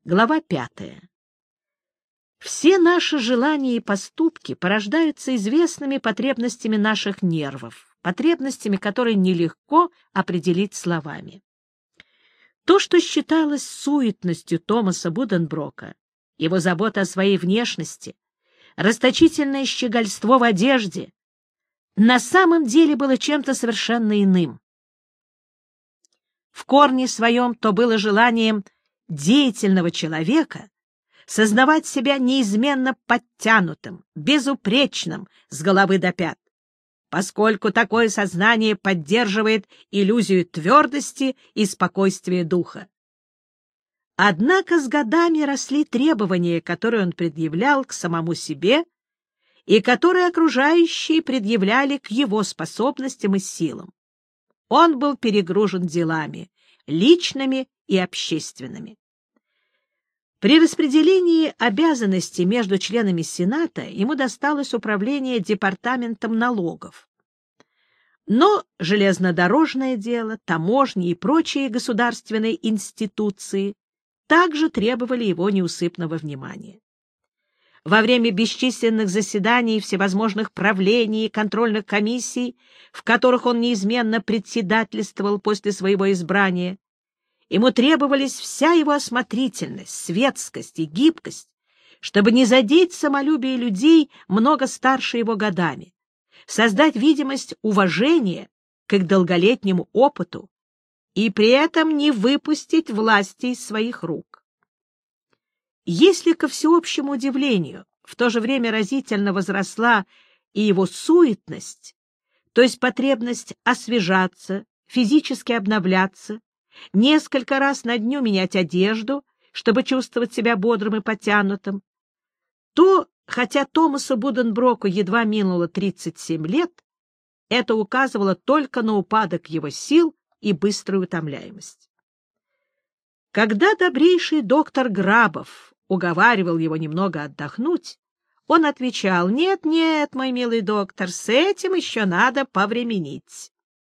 Глава 5. Все наши желания и поступки порождаются известными потребностями наших нервов, потребностями, которые нелегко определить словами. То, что считалось суетностью Томаса Буденброка, его забота о своей внешности, расточительное щегольство в одежде, на самом деле было чем-то совершенно иным. В корне своем то было желанием деятельного человека сознавать себя неизменно подтянутым, безупречным с головы до пят, поскольку такое сознание поддерживает иллюзию твердости и спокойствия духа. Однако с годами росли требования, которые он предъявлял к самому себе и которые окружающие предъявляли к его способностям и силам. Он был перегружен делами, личными и общественными. При распределении обязанностей между членами Сената ему досталось управление департаментом налогов. Но железнодорожное дело, таможни и прочие государственные институции также требовали его неусыпного внимания. Во время бесчисленных заседаний всевозможных правлений и контрольных комиссий, в которых он неизменно председательствовал после своего избрания, ему требовались вся его осмотрительность, светскость и гибкость, чтобы не задеть самолюбие людей много старше его годами, создать видимость уважения к их долголетнему опыту и при этом не выпустить власти из своих рук. Если, ко всеобщему удивлению, в то же время разительно возросла и его суетность, то есть потребность освежаться, физически обновляться, несколько раз на дню менять одежду, чтобы чувствовать себя бодрым и подтянутым, то, хотя Томасу Буденброку едва минуло 37 лет, это указывало только на упадок его сил и быструю утомляемость. Когда добрейший доктор Грабов уговаривал его немного отдохнуть, он отвечал: «Нет, нет, мой милый доктор, с этим еще надо повременить».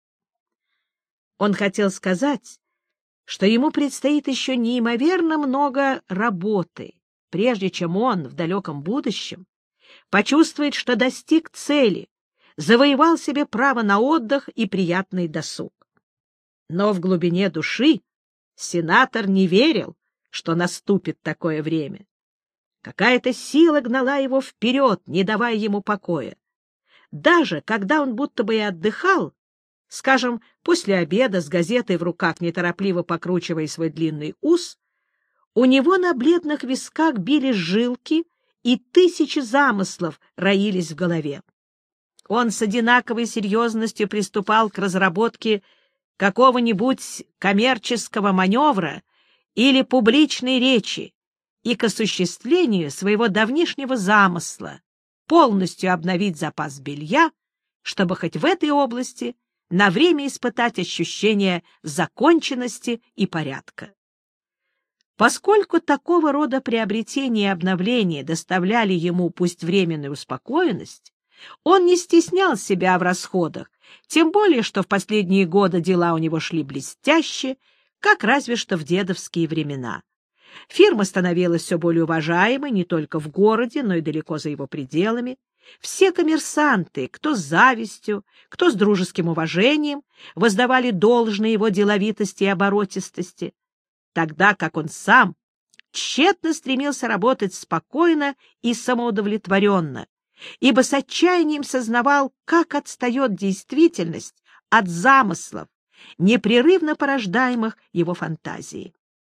Он хотел сказать, что ему предстоит еще неимоверно много работы, прежде чем он в далеком будущем почувствует, что достиг цели, завоевал себе право на отдых и приятный досуг. Но в глубине души сенатор не верил, что наступит такое время. Какая-то сила гнала его вперед, не давая ему покоя. Даже когда он будто бы и отдыхал, скажем, после обеда с газетой в руках, неторопливо покручивая свой длинный ус, у него на бледных висках бились жилки, и тысячи замыслов роились в голове. Он с одинаковой серьезностью приступал к разработке какого-нибудь коммерческого маневра или публичной речи и к осуществлению своего давнишнего замысла полностью обновить запас белья, чтобы хоть в этой области на время испытать ощущение законченности и порядка. Поскольку такого рода приобретения и обновления доставляли ему пусть временную успокоенность, он не стеснял себя в расходах, тем более, что в последние годы дела у него шли блестяще, как разве что в дедовские времена. Фирма становилась все более уважаемой не только в городе, но и далеко за его пределами. Все коммерсанты, кто с завистью, кто с дружеским уважением, воздавали должное его деловитости и оборотистости, тогда как он сам тщетно стремился работать спокойно и самоудовлетворенно, ибо с отчаянием сознавал, как отстает действительность от замыслов, непрерывно порождаемых его фантазией.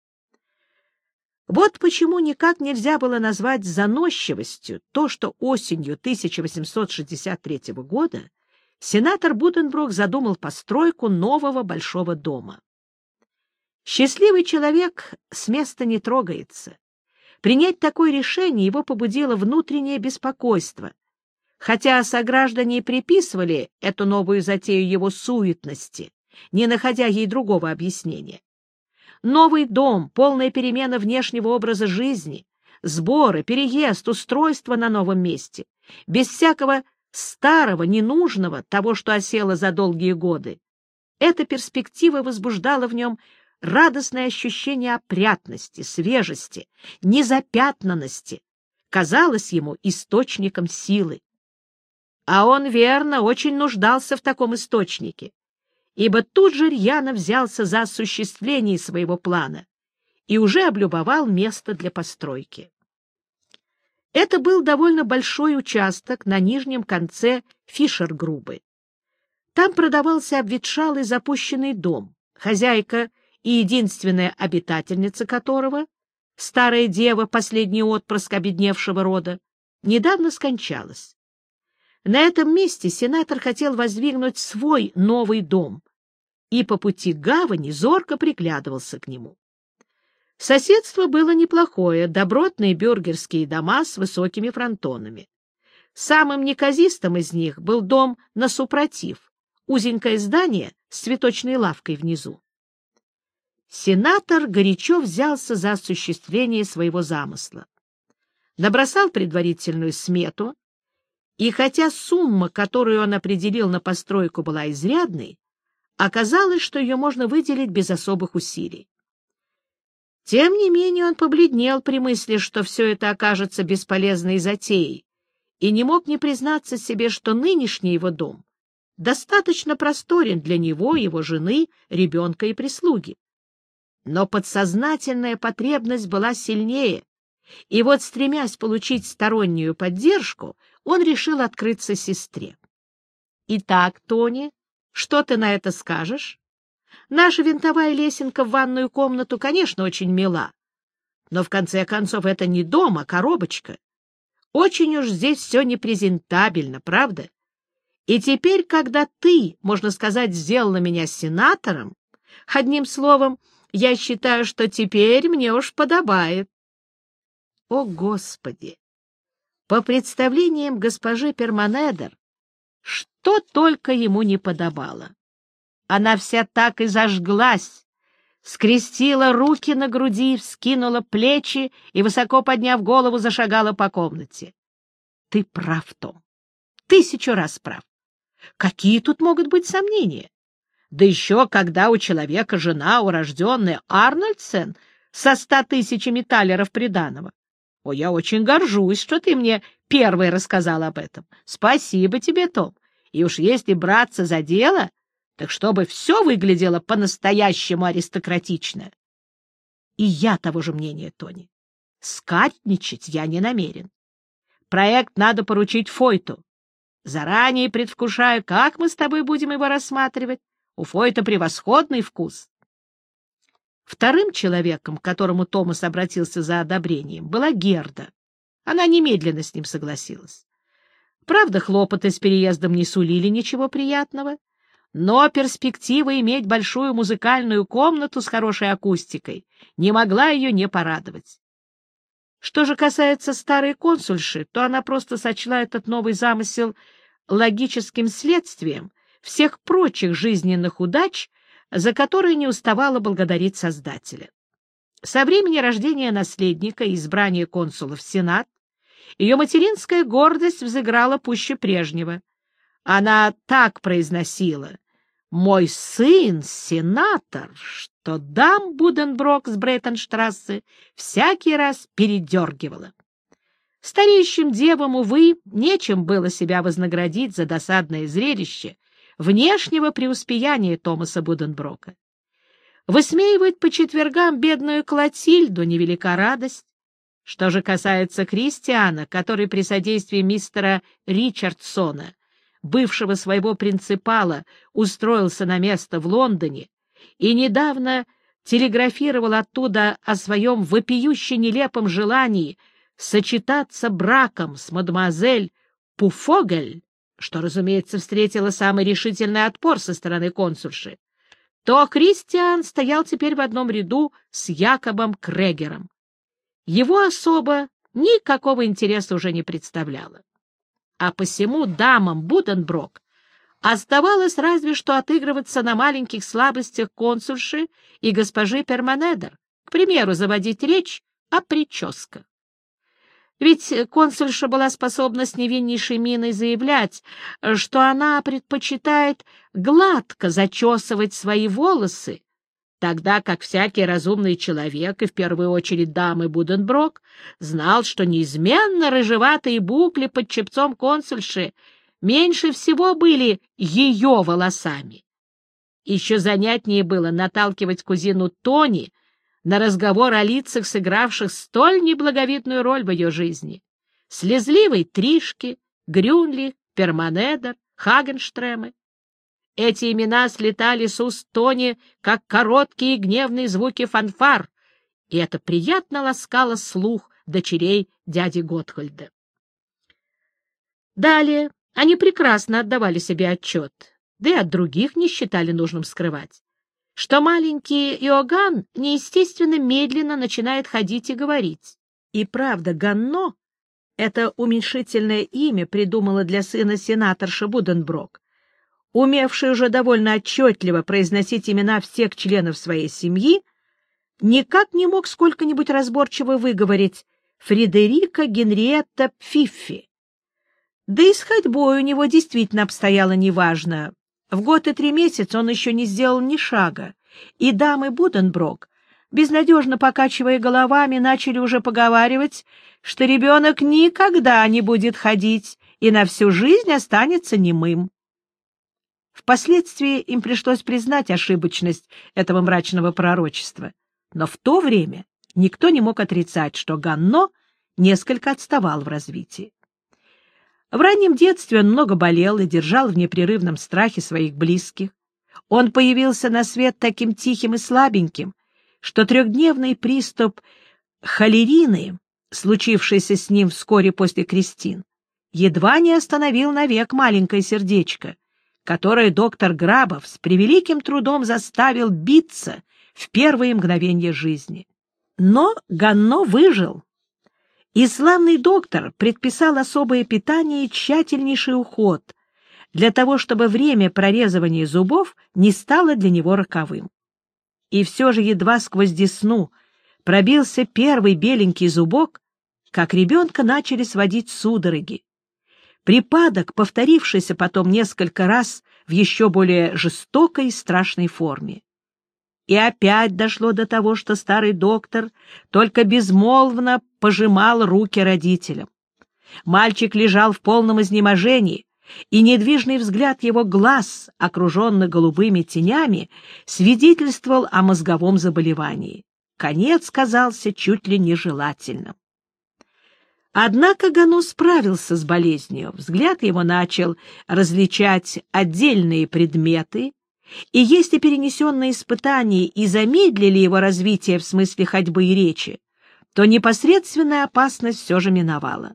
Вот почему никак нельзя было назвать заносчивостью то, что осенью 1863 года сенатор Буденброк задумал постройку нового большого дома. Счастливый человек с места не трогается. Принять такое решение его побудило внутреннее беспокойство, хотя сограждане приписывали эту новую затею его суетности, не находя ей другого объяснения. Новый дом, полная перемена внешнего образа жизни, сборы, переезд, устройство на новом месте, без всякого старого, ненужного, того, что осело за долгие годы. Эта перспектива возбуждала в нем радостное ощущение опрятности, свежести, незапятнанности казалось ему источником силы. А он, верно, очень нуждался в таком источнике, ибо тут же рьяно взялся за осуществление своего плана и уже облюбовал место для постройки. Это был довольно большой участок на нижнем конце Фишер-Грубы. Там продавался обветшалый запущенный дом, хозяйка и единственная обитательница которого, старая дева, последний отпрыск обедневшего рода, недавно скончалась. На этом месте сенатор хотел воздвигнуть свой новый дом и по пути к гавани зорко приглядывался к нему. Соседство было неплохое, добротные бюргерские дома с высокими фронтонами. Самым неказистым из них был дом на супротив, узенькое здание с цветочной лавкой внизу. Сенатор горячо взялся за осуществление своего замысла. Набросал предварительную смету, и хотя сумма, которую он определил на постройку, была изрядной, оказалось, что ее можно выделить без особых усилий. Тем не менее он побледнел при мысли, что все это окажется бесполезной затеей, и не мог не признаться себе, что нынешний его дом достаточно просторен для него, его жены, ребенка и прислуги. Но подсознательная потребность была сильнее, и вот, стремясь получить стороннюю поддержку, он решил открыться сестре. «Итак, Тони, что ты на это скажешь? Наша винтовая лесенка в ванную комнату, конечно, очень мила, но, в конце концов, это не дом, а коробочка. Очень уж здесь все непрезентабельно, правда? И теперь, когда ты, можно сказать, сделала меня сенатором, одним словом, я считаю, что теперь мне уж подобает». О, Господи! По представлениям госпожи Перманедер, что только ему не подобало. Она вся так и зажглась, скрестила руки на груди, вскинула плечи и, высоко подняв голову, зашагала по комнате. Ты прав, Том, 1000 раз прав. Какие тут могут быть сомнения? Да еще когда у человека жена, урожденная Арнольдсен, со 100 000 талеров приданого. О, я очень горжусь, что ты мне первой рассказал об этом. Спасибо тебе, Том. И уж если браться за дело, так чтобы все выглядело по-настоящему аристократично. И я того же мнения, Тони. Скатничать я не намерен. Проект надо поручить Фойту. Заранее предвкушаю, как мы с тобой будем его рассматривать. У Фойта превосходный вкус. Вторым человеком, к которому Томас обратился за одобрением, была Герда. Она немедленно с ним согласилась. Правда, хлопоты с переездом не сулили ничего приятного, но перспектива иметь большую музыкальную комнату с хорошей акустикой не могла ее не порадовать. Что же касается старой консульши, то она просто сочла этот новый замысел логическим следствием всех прочих жизненных удач, за которые не уставала благодарить Создателя. Со времени рождения наследника и избрания консула в Сенат ее материнская гордость взыграла пуще прежнего. Она так произносила: «Мой сын — сенатор», что дам Буденброк с Брейтенштрассе всякий раз передергивала. Стареющим девам, увы, нечем было себя вознаградить за досадное зрелище внешнего преуспеяния Томаса Буденброка. Высмеивать по четвергам бедную Клотильду невелика радость. Что же касается Кристиана, который при содействии мистера Ричардсона, бывшего своего принципала, устроился на место в Лондоне и недавно телеграфировал оттуда о своем вопиюще нелепом желании сочетаться браком с мадемуазель Пуфогель, что, разумеется, встретило самый решительный отпор со стороны консульши, то Кристиан стоял теперь в одном ряду с Якобом Крегером. Его особо никакого интереса уже не представляла. А посему дамам Буденброк оставалось разве что отыгрываться на маленьких слабостях консульши и госпожи Перманедер, к примеру, заводить речь о прическах. Ведь консульша была способна с невиннейшей миной заявлять, что она предпочитает гладко зачесывать свои волосы, тогда как всякий разумный человек, и в первую очередь дамы Буденброк, знал, что неизменно рыжеватые букли под чепцом консульши меньше всего были ее волосами. Еще занятнее было наталкивать кузину Тони на разговор о лицах, сыгравших столь неблаговидную роль в ее жизни. Слезливой Тришки, Грюнли, Перманедер, Хагенштремы. Эти имена слетали с уст Тони, как короткие гневные звуки фанфар, и это приятно ласкало слух дочерей дяди Готхольда. Далее они прекрасно отдавали себе отчет, да и от других не считали нужным скрывать, что маленький Иоганн неестественно медленно начинает ходить и говорить. И правда, Ганно — это уменьшительное имя придумала для сына сенаторши Буденброк, умевший уже довольно отчетливо произносить имена всех членов своей семьи, никак не мог сколько-нибудь разборчиво выговорить Фредерика Генриетта Пфиффи. Да и с ходьбой у него действительно обстояло неважно. В год и 3 месяца он еще не сделал ни шага, и дамы Буденброк, безнадежно покачивая головами, начали уже поговаривать, что ребенок никогда не будет ходить и на всю жизнь останется немым. Впоследствии им пришлось признать ошибочность этого мрачного пророчества, но в то время никто не мог отрицать, что Ганно несколько отставал в развитии. В раннем детстве он много болел и держал в непрерывном страхе своих близких. Он появился на свет таким тихим и слабеньким, что 3-дневный приступ холерины, случившийся с ним вскоре после крестин, едва не остановил навек маленькое сердечко, которое доктор Грабов с превеликим трудом заставил биться в первые мгновения жизни. Но Ганно выжил, и славный доктор предписал особое питание и тщательнейший уход для того, чтобы время прорезывания зубов не стало для него роковым. И все же едва сквозь десну пробился первый беленький зубок, как ребенка начали сводить судороги. Припадок, повторившийся потом несколько раз в еще более жестокой и страшной форме. И опять дошло до того, что старый доктор только безмолвно пожимал руки родителям. Мальчик лежал в полном изнеможении, и недвижный взгляд его глаз, окруженный голубыми тенями, свидетельствовал о мозговом заболевании. Конец казался чуть ли нежелательным. Однако Ганно справился с болезнью, взгляд его начал различать отдельные предметы, и если перенесенные испытания и замедлили его развитие в смысле ходьбы и речи, то непосредственная опасность все же миновала.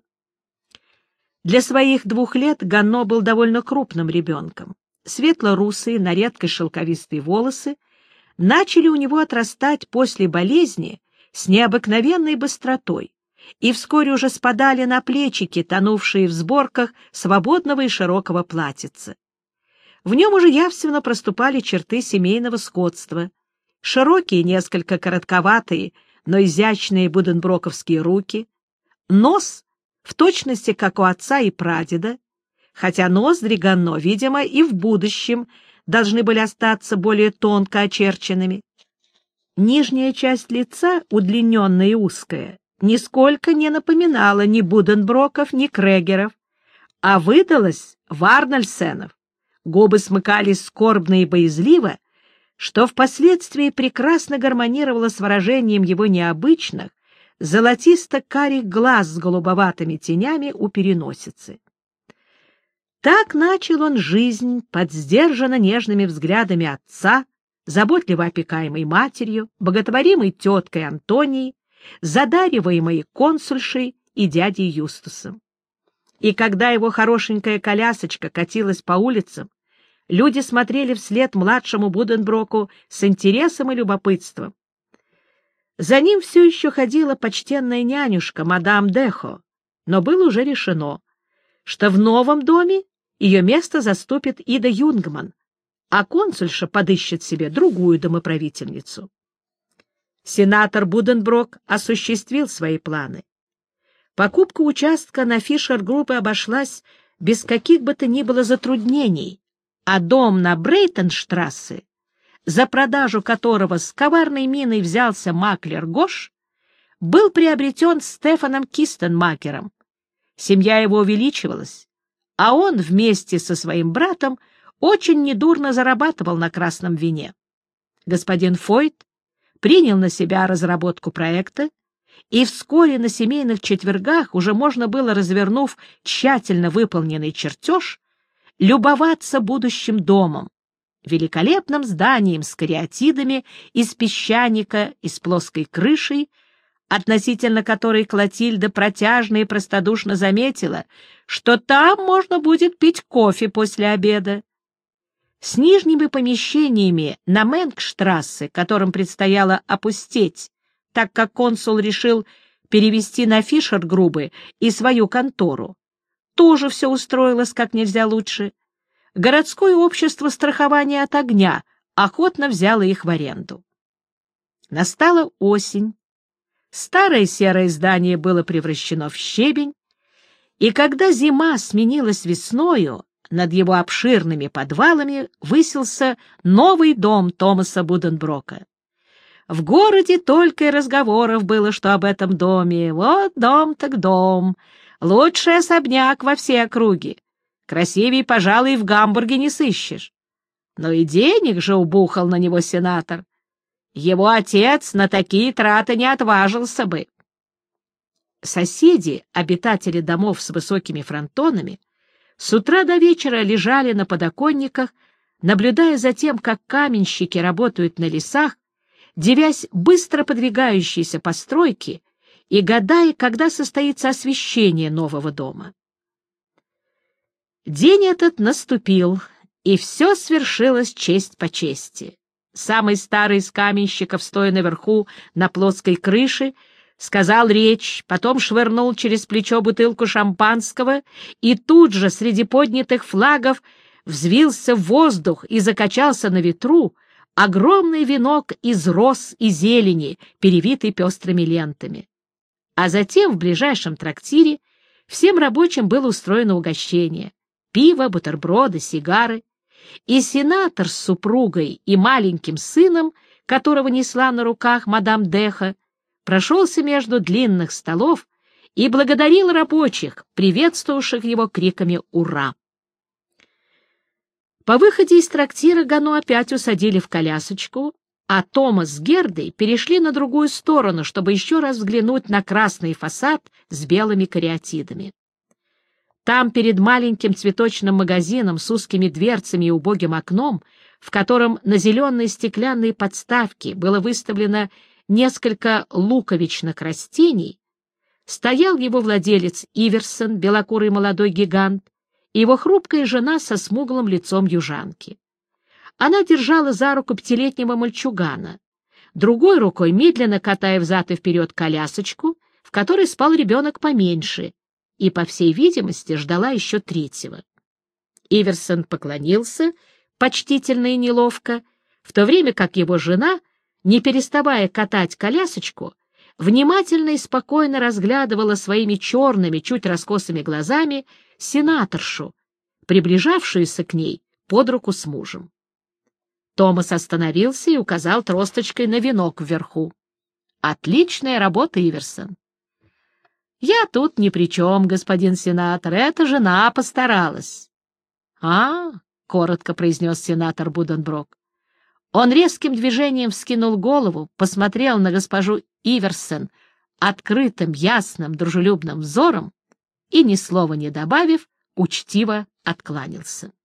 Для своих 2 лет Ганно был довольно крупным ребенком. Светло-русые, на редкость шелковистые волосы начали у него отрастать после болезни с необыкновенной быстротой и вскоре уже спадали на плечики, тонувшие в сборках свободного и широкого платьица. В нем уже явственно проступали черты семейного сходства. Широкие, несколько коротковатые, но изящные буденброковские руки, нос, в точности как у отца и прадеда, хотя ноздри Ганно, видимо, и в будущем должны были остаться более тонко очерченными. Нижняя часть лица, удлиненная и узкая, нисколько не напоминала ни Буденброков, ни Крегеров, а выдалась Варнальсенов. Губы смыкались скорбно и боязливо, что впоследствии прекрасно гармонировало с выражением его необычных, золотисто-карих глаз с голубоватыми тенями у переносицы. Так начал он жизнь под сдержанно нежными взглядами отца, заботливо опекаемой матерью, боготворимой теткой Антонией, задариваемой консульшей и дядей Юстусом. И когда его хорошенькая колясочка катилась по улицам, люди смотрели вслед младшему Буденброку с интересом и любопытством. За ним все еще ходила почтенная нянюшка, мадам Дехо, но было уже решено, что в новом доме ее место заступит Ида Юнгман, а консульша подыщет себе другую домоправительницу. Сенатор Буденброк осуществил свои планы. Покупка участка на Фишер-группе обошлась без каких бы то ни было затруднений, а дом на Брейтенштрассе за продажу которого с коварной миной взялся маклер Гош, был приобретен Стефаном Кистенмакером. Семья его увеличивалась, а он вместе со своим братом очень недурно зарабатывал на красном вине. Господин Фойт принял на себя разработку проекта, и вскоре на семейных четвергах уже можно было, развернув тщательно выполненный чертеж, любоваться будущим домом, великолепным зданием с кариатидами из песчаника и с плоской крышей, относительно которой Клотильда протяжно и простодушно заметила, что там можно будет пить кофе после обеда. С нижними помещениями на Менгштрассе, которым предстояло опустеть, так как консул решил перевести на Фишер-Грубе и свою контору, тоже все устроилось как нельзя лучше. Городское общество страхования от огня охотно взяло их в аренду. Настала осень. Старое серое здание было превращено в щебень, и когда зима сменилась весною, над его обширными подвалами высился новый дом Томаса Буденброка. В городе только и разговоров было, что об этом доме. Вот дом так дом, лучший особняк во всей округе. Красивей, пожалуй, в Гамбурге не сыщешь. Но и денег же убухал на него сенатор. Его отец на такие траты не отважился бы. Соседи, обитатели домов с высокими фронтонами, с утра до вечера лежали на подоконниках, наблюдая за тем, как каменщики работают на лесах, дивясь быстро подвигающейся постройки и гадая, когда состоится освещение нового дома. День этот наступил, и все свершилось честь по чести. Самый старый из каменщиков, стоя наверху на плоской крыше, сказал речь, потом швырнул через плечо бутылку шампанского, и тут же среди поднятых флагов взвился в воздух и закачался на ветру огромный венок из роз и зелени, перевитый пестрыми лентами. А затем в ближайшем трактире всем рабочим было устроено угощение — пиво, бутерброды, сигары, и сенатор с супругой и маленьким сыном, которого несла на руках мадам Деха, прошелся между длинных столов и благодарил рабочих, приветствовавших его криками «Ура!». По выходе из трактира Гано опять усадили в колясочку, а Томас с Гердой перешли на другую сторону, чтобы еще раз взглянуть на красный фасад с белыми кариатидами. Там, перед маленьким цветочным магазином с узкими дверцами и убогим окном, в котором на зеленой стеклянной подставке было выставлено несколько луковичных растений, стоял его владелец Иверсон, белокурый молодой гигант, и его хрупкая жена со смуглым лицом южанки. Она держала за руку пятилетнего мальчугана, другой рукой медленно катая взад и вперед колясочку, в которой спал ребенок поменьше, и, по всей видимости, ждала еще третьего. Иверсон поклонился, почтительно и неловко, в то время как его жена, не переставая катать колясочку, внимательно и спокойно разглядывала своими черными, чуть раскосыми глазами сенаторшу, приближавшуюся к ней под руку с мужем. Томас остановился и указал тросточкой на венок вверху. «Отличная работа, Иверсон!» «Я тут ни при чем, господин сенатор, эта жена постаралась». — коротко произнес сенатор Буденброк. Он резким движением вскинул голову, посмотрел на госпожу Иверсон открытым, ясным, дружелюбным взором и, ни слова не добавив, учтиво откланялся.